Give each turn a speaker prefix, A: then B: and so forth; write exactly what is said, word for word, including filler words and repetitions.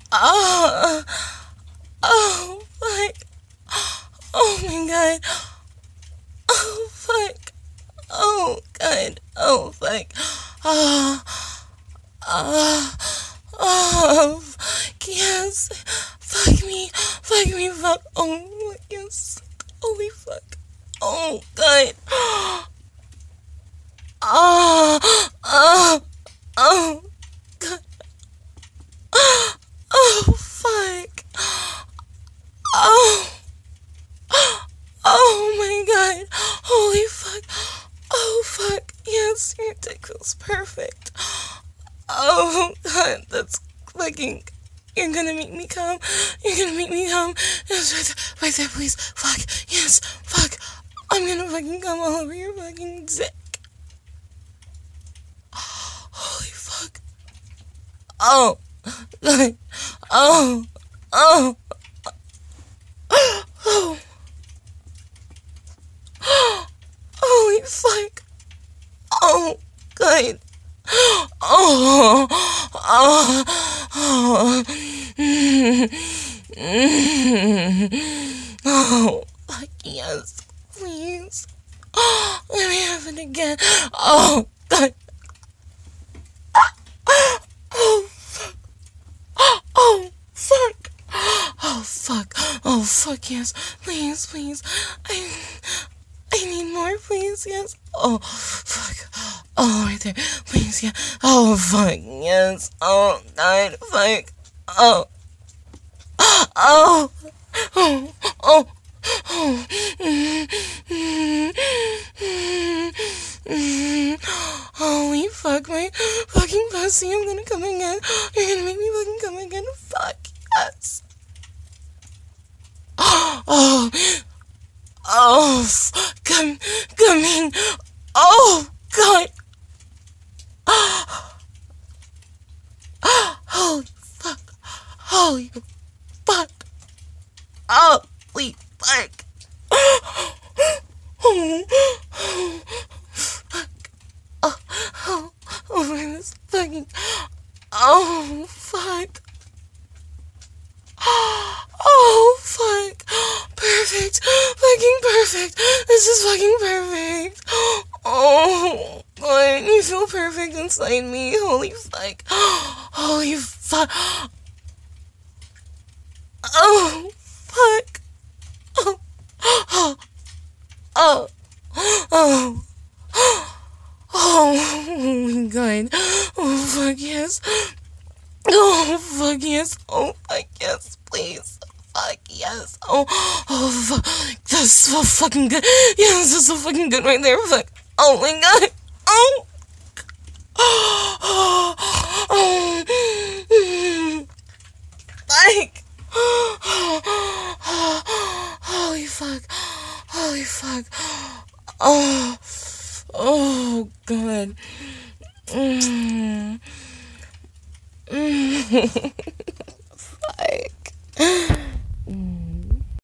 A: Oh, oh, fuck. Oh my god. Oh, fuck. Oh, god. Oh, fuck. Oh, oh, oh, fuck, yes. Fuck me. Fuck me, fuck. Oh, yes. Holy fuck. Oh, god. Oh, oh, oh, god. Oh, fuck. Oh. Oh my god. Holy fuck. Oh fuck. Yes, your dick feels perfect. Oh god, that's fucking. You're gonna make me come. You're gonna make me come. Yes, right there, right there, please. Fuck. Yes, fuck. I'm gonna fucking come all over your fucking dick. Holy fuck. Oh. God. Oh. Oh. Oh. Holy fuck. Oh, good. Oh, oh, oh, oh, fuck yes, please. Oh, let me have it again. Oh, God. Oh, fuck. Oh, fuck. Oh, fuck. Oh, fuck yes. Please, please. I, I need more, please, yes. Oh, fuck. Oh, right there. Please, yeah. Oh, fuck, yes. Oh, God, fuck. Oh. Oh. Oh. Oh. Oh. Holy fuck, my fucking pussy. I'm gonna come again. You're gonna make me fucking come again. Fuck, yes. Oh. Oh, f- come, coming. Oh, God. Holy fuck. Holy fuck. Holy fuck. Oh, fuck. Oh, oh, over this fucking. Oh, fuck. Oh, fuck. Perfect. Fucking perfect. This is fucking perfect. Oh, God. You feel perfect inside me. Holy fuck. Holy fuck. Oh, fuck. Oh, oh, oh, oh. Oh my god. Oh, fuck yes. Oh, fuck yes. Oh, fuck yes, please. Fuck yes. Oh, oh, fuck. That's so fucking good. Yeah, this is so fucking good right there. Fuck. Oh my god. Oh. Oh. Oh. Like. Holy fuck. Holy fuck. Oh. Oh, god. Mm. Mm.